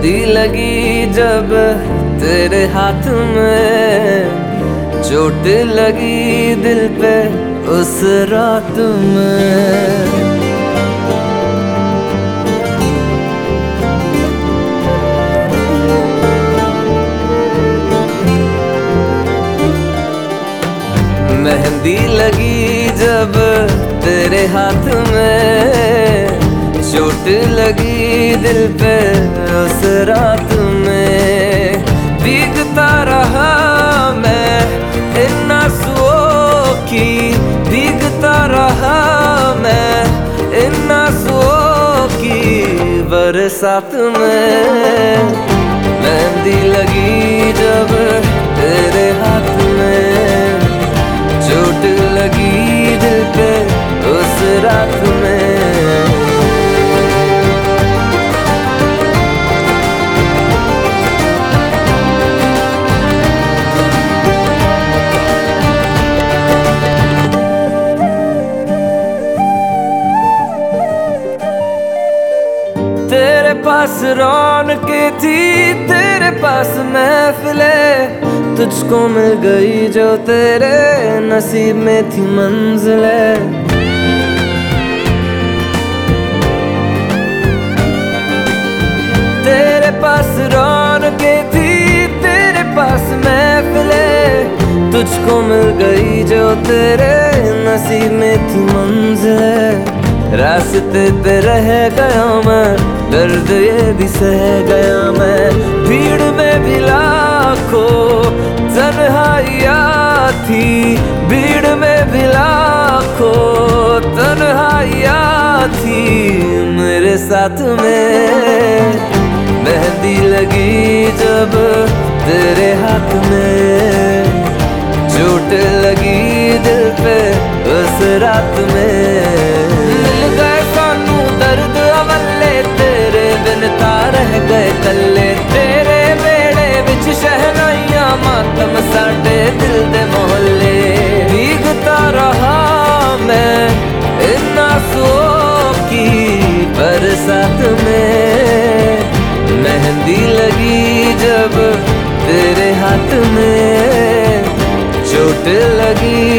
मेहंदी लगी जब तेरे हाथ में, चोट लगी दिल पे उस रात में। मेहंदी लगी जब तेरे हाथ में, चोट लगी दिल पे उस रात में। भीगता रहा मैं इन आंसुओं की, भीगता रहा मैं इन आंसुओं की बरसात में। मेहंदी लगी जब तेरे हाथ में, चोट लगी दिल पे उस रात में। तेरे पास रौनकें थी, तेरे पास महफिले, तुझको मिल गई जो तेरे नसीब में थी मंजिले। तेरे पास रौनकें थी, तेरे पास महफिले, तुझको मिल गई जो तेरे नसीब में थी मंजिले। रास्ते पे रह गया मैं, दर्द ये भी सह गया मैं। भीड़ में भी लाखों तन्हाइयाँ थी, भीड़ में भी लाखों तन्हाइयाँ थी मेरे साथ में। मेहंदी लगी जब तेरे हाथ में, चोट लगी दिल पे उस रात में। मिल गए सानू दर्द अवल्ले, तेरे बिन रह गए कल्ले। तेरे बेड़े विच शहनाइयां मातम साडे दिल दे मोहल्ले। भीगता रहा मैं इन आंसुओं की बरसात में। मेहंदी लगी जब तेरे हाथ में, चोट लगी